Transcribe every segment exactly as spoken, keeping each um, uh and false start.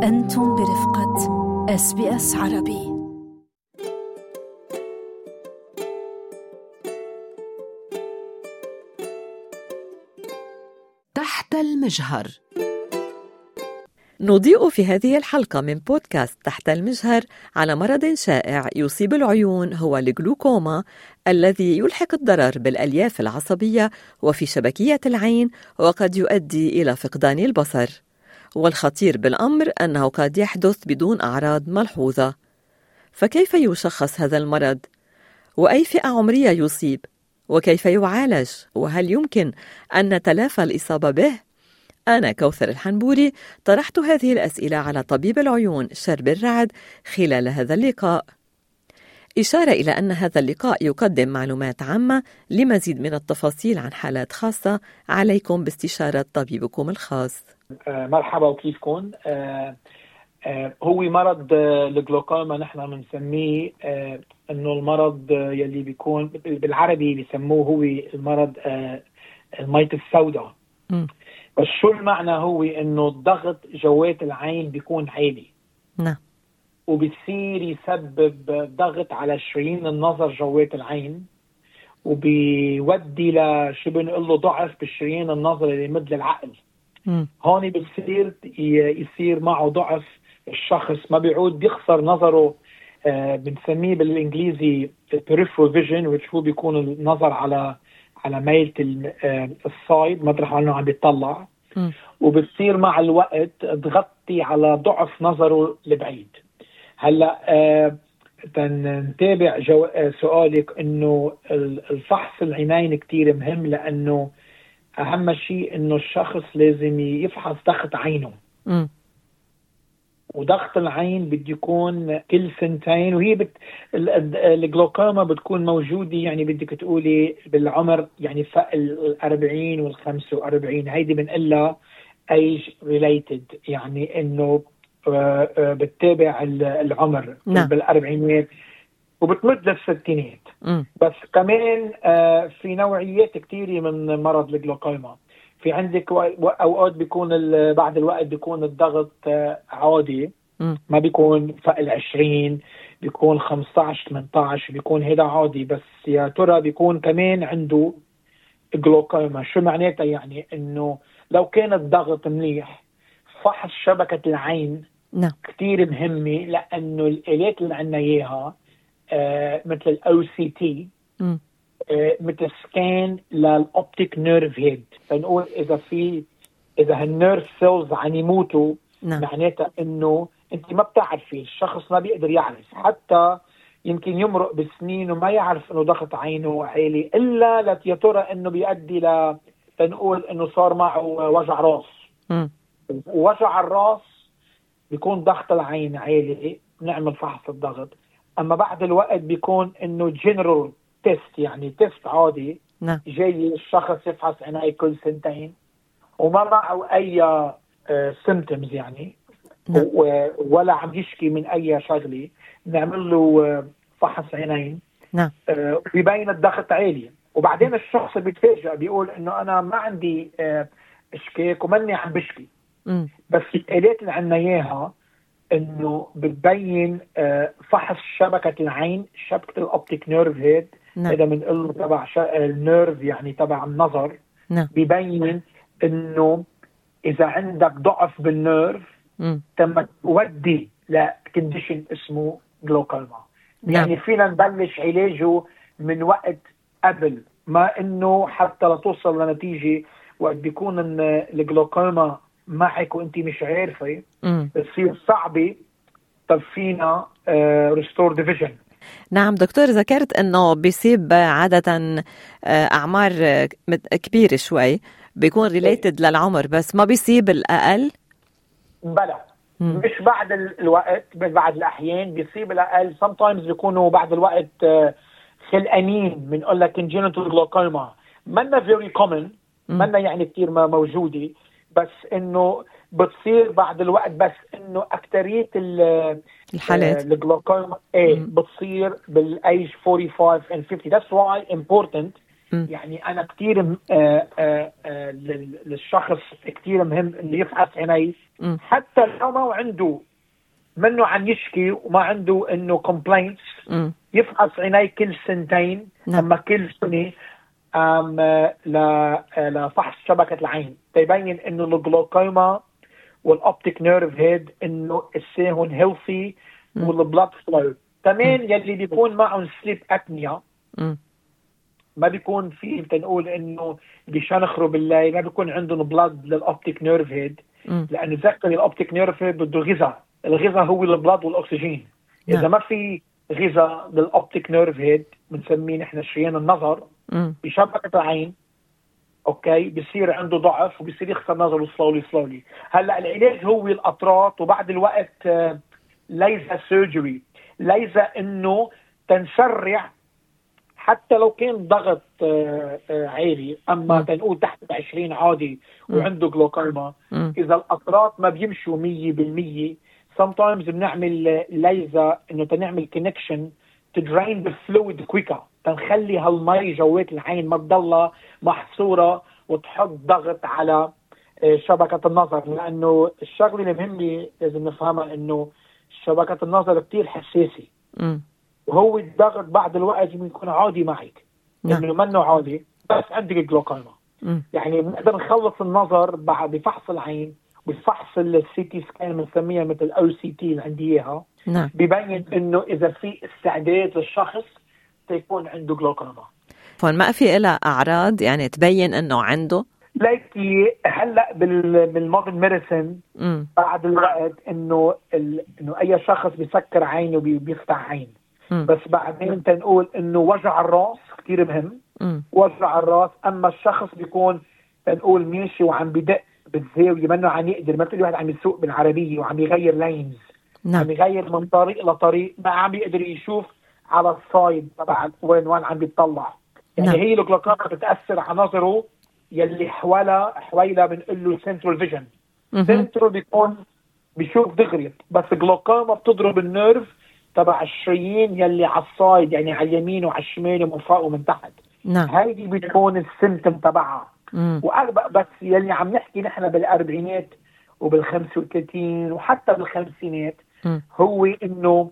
أنتم برفقة إس بي إس عربي. تحت المجهر. نضيء في هذه الحلقة من بودكاست تحت المجهر على مرض شائع يصيب العيون، هو الجلوكوما، الذي يلحق الضرر بالألياف العصبية وفي شبكية العين، وقد يؤدي إلى فقدان البصر. والخطير بالأمر أنه قد يحدث بدون أعراض ملحوظة. فكيف يشخص هذا المرض؟ وأي فئة عمرية يصيب؟ وكيف يعالج؟ وهل يمكن أن نتلافى الإصابة به؟ أنا كوثر الحنبوري طرحت هذه الأسئلة على طبيب العيون شرب الرعد خلال هذا اللقاء. إشارة إلى أن هذا اللقاء يقدم معلومات عامة. لمزيد من التفاصيل عن حالات خاصة عليكم باستشارة طبيبكم الخاص. آه مرحبا، وكيفكم؟ آه آه هو مرض آه الجلوكوما، نحن بنسميه آه انه المرض آه يلي بيكون بالعربي بيسموه هو المرض آه الميت السوداء. بس شو المعنى؟ هو انه الضغط جوات العين بيكون عالي، نعم، وبيصير يسبب ضغط على شرايين النظر جوات العين، وبيودي لشو بنقول له ضعف بالشريان النظر اللي مثل العقل. م. هون بتصير يصير معه ضعف، الشخص ما بيعود بيخسر نظره. آه بنسميه بالانجليزي peripheral vision، which هو بيكون النظر على على ميلة الصايد مطرح انه عم بيطلع، وبتصير مع الوقت تغطي على ضعف نظره البعيد. هلا آه تنتابع جو... آه سؤالك انه الفحص العينين كتير مهم، لانه اهم شيء انه الشخص لازم يفحص ضغط عينه. م. وضغط العين بده يكون كل سنتين، وهي بت... الجلوكوما بتكون موجودة يعني بدك تقولي بالعمر، يعني فوق الأربعين والخمسة وأربعين. هيدي بنقلها age related، يعني إنه بتتابع العمر. نعم. بالأربعينات وبتمد للستينات. م. بس كمان في نوعيات كتيرة من مرض الجلوكوما. في عندك أوقات بيكون بعد الوقت بيكون الضغط عادي، م. ما بيكون فوق العشرين، بيكون خمسطعش ثمانطعش، بيكون هيدا عادي. بس يا ترى بيكون كمان عنده جلوكوما. شو معناتها؟ يعني إنه لو كان الضغط منيح، فحص شبكة العين نعم كتير مهمة، لأنه الآلات اللي عنا إياها آه مثل ال أو سي تي، م. آه مثل سكان للأوبتيك نيرف هيد. فنقول إذا في إذا هالنيرف سيلز عم يموتوا، نعم. معناتها إنه أنت ما بتعرفي، الشخص ما بيقدر يعرف، حتى يمكن يمرق بسنين وما يعرف إنه ضغط عينه عالي، إلا يا ترى إنه بيؤدي ل تنقول إنه صار معه وجع راس. م. وجع الراس بيكون ضغط العين عالي، نعمل فحص الضغط. أما بعد الوقت بيكون إنه جنرال تيست، يعني تيست عادي. نعم. جاي الشخص يفحص عينيه كل سنتين وما معه أي سيمتومز، يعني نعم. ولا عم يشكي من أي شغلة، نعمل له فحص عينين. نعم. بيبين الضغط عالي، وبعدين الشخص بيتفاجأ بيقول إنه أنا ما عندي إشكاك وماني عم بشكي. م. بس الآلات اللي عنا إياها إنه بتبين فحص شبكة العين، شبكة الأوبتيك نيرف هيد. نعم. هذا بنقول تبع النيرف، يعني تبع النظر. نعم. بيبين إنه إذا عندك ضعف بالنيرف تم تودي لكنديشن اسمه جلوكوما. نعم. يعني فينا نبلش علاجه من وقت قبل ما إنه حتى لتوصل لنتيجة. وقت بيكون إن الجلوكوما معك وانت مش عارفة، بتصير صعبة. طب فينا ريستور ديفيجن. نعم دكتور، ذكرت انه بيصيب عادة اعمار كبيرة شوي، بيكون ريليتد للعمر، بس ما بيصيب الاقل. بلا مم. مش بعد الوقت، بعد الاحيان بيصيب الاقل. sometimes بيكونوا بعد الوقت خلقانين، بنقول لك congenital glaucoma. منا very common، منا يعني كتير ما موجودة، بس انه بتصير بعد الوقت. بس انه اكترية الحالات الجلوكوما ايه بتصير بالايج خمسة وأربعين and fifty. that's why important يعني أنا كتير م... آه آه آه للشخص كتير مهم إنه يفحص عينيه، حتى لو ما عنده منه عن يشكي وما عنده إنه complaints، يفحص عينيه كل سنتين. نعم. أما كل سنة أم لفحص شبكة العين تبين إنه الجلوكوما والأوبتيك نيرف هيد إنه السيهون هيلثي والبلاد فلو. كمان يلي بيكون معهم سليب أبنيا ما بيكون في تنقول إنه بيشنخروا بالليل، ما بيكون عندهم بلاد للأوبتيك نيرف هيد، لأنه ذكر الأوبتيك نيرف هيد بده غذاء. الغذاء هو البلاد والأكسجين. إذا نعم. ما في غذاء للأوبتيك نيرف هيد بنسميه نحن شريان النظر بشبكة العين، اوكي، بيصير عنده ضعف وبيصير يخسر نظره سلولي سلولي. هلا العلاج هو القطرات، وبعد الوقت ليزا سيرجري، ليزا انه تنسرع حتى لو كان ضغط عالي، اما تنقول تحت عشرين عادي وعنده جلوكوما. اذا القطرات ما بيمشوا مية بالمية sometimes بنعمل ليزا انه تنعمل connection to drain the fluid quicker، تنخلي هالمي جوات العين ما تضلها محصورة وتحط ضغط على شبكة النظر. لأنه الشغلة المهمة لازم نفهمها إنه شبكة النظر كتير حساسة، وهو الضغط بعد الوقت بيكون عادي معك، إنه منه عادي بس عندك الجلوكوما. يعني بنقدر نخلص النظر بعد بفحص العين بفحص السي تي سكان بنسميها مثل أو سي تي اللي عندي إياها، بيبين إنه إذا في استعداد للشخص تيكون عنده جلوكوما. فما في إلها أعراض يعني تبين إنه عنده؟ لكن هلا بالمودرن ميديسن بعد الوقت إنه إنه أي شخص بيسكر عينه وبيفتح عين، م. بس بعدين تنقول إنه وجع الرأس كتير مهم. م. وجع الرأس، أما الشخص بيكون تنقول ماشي وعم بدق بالزاوية منه عم يقدر، مثل واحد عم يسوق بالعربية وعم يغير لاينز، نعم. عم يغير من طريق لطريق، ما عم يقدر يشوف على الصايد تبع وين وين عم بيطلع. يعني نعم. هي الجلوكوما بتأثر على نظره يلي حوالي حوالي بنقول له سنترال فيجن. سنترال بيكون بيشوف دغري، بس الجلوكوما بتضرب النيرف تبع الشرايين يلي على الصايد، يعني على اليمين وعلى الشمال ومن فوق ومن تحت. نعم. هيدي بتكون السيمتوم تبعها. وأغبى بس يلي عم نحكي نحن بالأربعينات وبالخمسة وثلاثين وحتى بالخمسينات م. هو إنه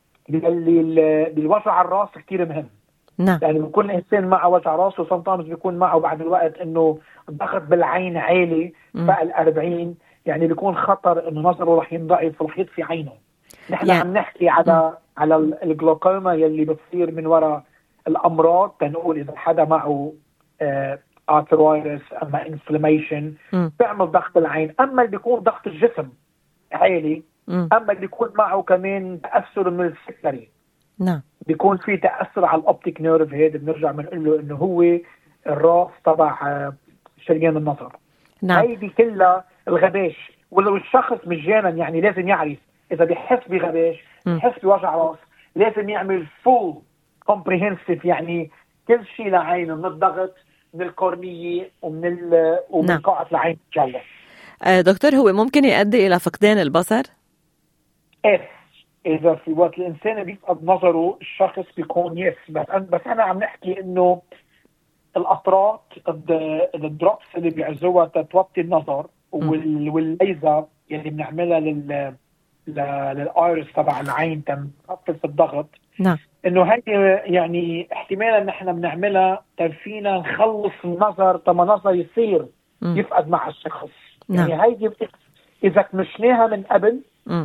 يلي بالوجع الراس كتير مهم. نعم. يعني بيكون الإنسان معه وجع راس، وسمطامز بيكون معه بعد الوقت إنه ضغط بالعين عالي بقى الأربعين، يعني بيكون خطر إنه نظره رح ينضعف ورح يطفي عينه. نحن يعني. عم نحكي على م. على الجلوكوما يلي بتصير من وراء الأمراض، تنقول إذا حدا معه آه arthritis أما inflammation بيعمل ضغط العين. أما اللي بيكون ضغط الجسم عالي، م. أما اللي بيكون معه كمان تأثر من السكري، نعم، بيكون في تأثر على الأوبتيك نيرف هيد. بنرجع بنقول له إنه هو الراس تبع شريان النظر. نعم. هيدي كلها الغباش. ولو الشخص مجانا يعني لازم يعرف إذا بيحس بغباش، بيحس بوجع راس، لازم يعمل full comprehensive، يعني كل شيء لعينه، من الضغط من الكورنية ومن ال ومن نعم. قاعة العين جوا. آه دكتور، هو ممكن يؤدي إلى فقدان البصر؟ إيه، إذا في وقت الإنسان بيفقد نظره الشخص بيكون يس. بس أنا بس أنا عم نحكي إنه القطرات الدروبس اللي بيعزوها تتوطي النظر وال والليزر اللي بنعملها لل للآيرس تبع العين تنخفف الضغط. نعم. إنه هذه يعني احتمالا نحن بنعملها تفينا نخلص النظر تما نظر يصير م. يفقد مع الشخص. نعم. يعني هيدي إذا مشناها من قبل م.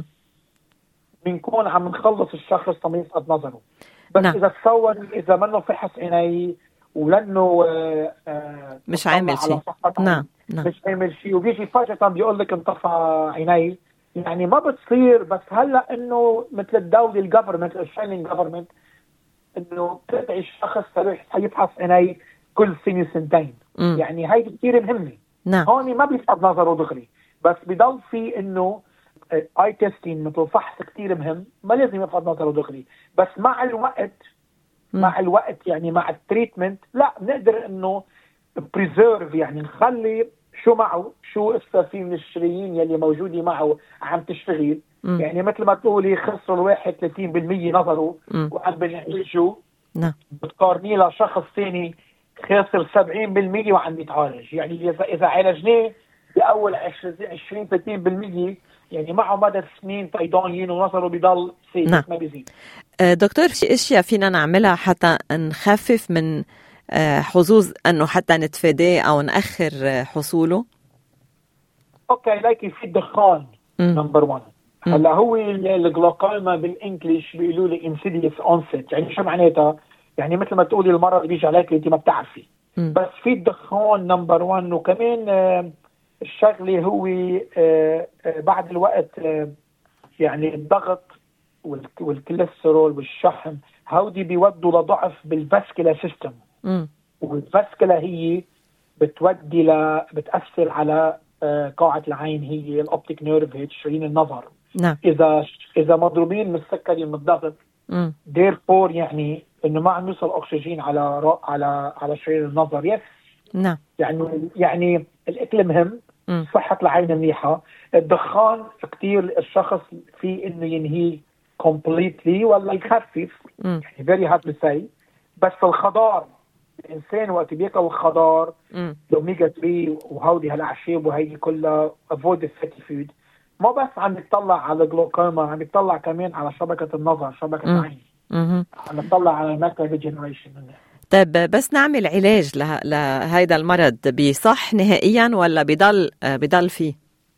بنكون عم نخلص الشخص تما يفقد نظره. بس نعم. إذا تصور إذا منه فحص عيني ولأنه آه آه مش عامل شيء، نعم نعم مش عامل شيء وبيجي فجأة بيقول لك انطفى عيني، يعني ما بتصير. بس هلا انه مثل الدولة الجفرمنت الشاينينج جفرمنت انه بتدعي الشخص يفحص عيني كل سنة سنتين. م. يعني هاي كثير مهمة. نعم. هون ما بيفقد نظره دغري، بس بضل في انه اي تيستين مثل فحص كثير مهم، ما لازم يفقد نظره دغري. بس مع الوقت م. مع الوقت يعني مع التريتمنت لا بنقدر انه بريزيرف، يعني نخلي شو معه شو السفين من الشرايين يلي موجودة معه عم تشتغل. م. يعني مثل ما تقولي خسر الواحد ثلاثين بالمية نظره م. وعم بنعالجه، نعم، بتقارنيه لشخص ثاني خاسر سبعين بالمية وعم يتعالج. يعني إذا إذا عالجناه بأول عشرين ثلاثين بالمية يعني معه مدى سنين طيدانين ونظره بيضل سيء نعم. ما بيزيد. دكتور، في اشياء فينا نعملها حتى نخفف من حظوظ انه حتى نتفاداه او نأخر حصوله؟ اوكي، لايك في الدخان نمبر واحد. هلا هو الجلوكوما بالانجليش بيقولوا لي انسيديوس اونست. يعني شو معناتها؟ يعني مثل ما تقولي المرض بيجي عليك انت ما بتعرفي. م. بس في الدخان نمبر واحد. وكمان آه الشغله هو آه آه بعد الوقت آه يعني الضغط والكوليسترول والشحم هودي بيودوا لضعف بالفاسكولا سيستم. والفاسكولا هي بتودي ل بتأثر على آه قاعة العين، هي الاوبتيك نيرف، هي شرايين النظر. نعم. اذا اذا مضروبين من السكري من الضغط ديرفور يعني انه ما عم يوصل اكسجين على رو... على على شرايين النظر. يس. نعم. يعني يعني الاكل مهم، م. صحة العين منيحة. الدخان كتير الشخص في انه ينهي completely ولا يخفف، م. يعني very hard to say. بس الخضار، الانسان وقت بياكل الخضار الاوميجا ثلاثة وهودي هالاعشاب وهي كلها avoid the fatty food، ما بس عم يطلع على جلوكوما، عم يطلع كمان على شبكة النظر، شبكة العين، عم يطلع على macular degeneration. طيب بس نعمل علاج له... لهيدا المرض بيصح نهائيا ولا بيضل بيضل فيه؟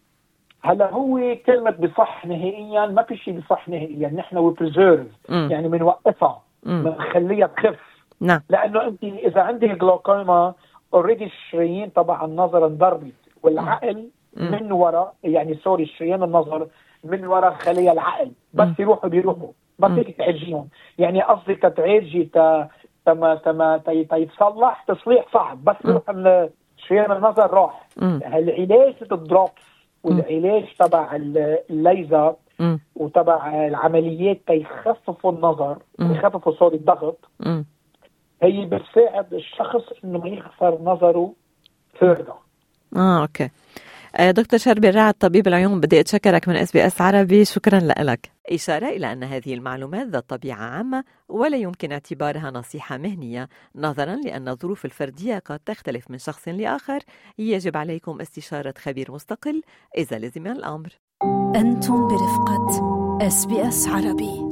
هلا هو كلمة بصح نهائيا ما في شيء بصح نهائيا. نحن we preserve يعني بنوقفها، بنخليها تخف. نعم. لأنه أنت إذا عندك جلوكوما اوريدي الشرايين تبع النظر انضربت، والعقل م. من وراء يعني سوري شريان النظر من وراء خلية العقل، بس م. يروحوا بيروحوا بس هيك تعالجيهم. يعني قصدي تتعالجي ت تما تما تيتصلح تصليح صعب، بس يروح من شريان النظر راح. العلاج الدروبس والعلاج تبع الليزر م. وتبع العمليات تيخففوا النظر، يخففوا صوت الضغط، م. هي بتساعد الشخص انه ما يخسر نظره فردة. اه اوكي. آه دكتور شربي الرعد طبيب العيون، بدي اتشكرك من اس بي اس عربي، شكرا لك. إشارة إلى أن هذه المعلومات ذات طبيعة عامة ولا يمكن اعتبارها نصيحة مهنية، نظرا لأن الظروف الفردية قد تختلف من شخص لآخر. يجب عليكم استشارة خبير مستقل إذا لزم الأمر. أنتم برفقة اس بي اس عربي.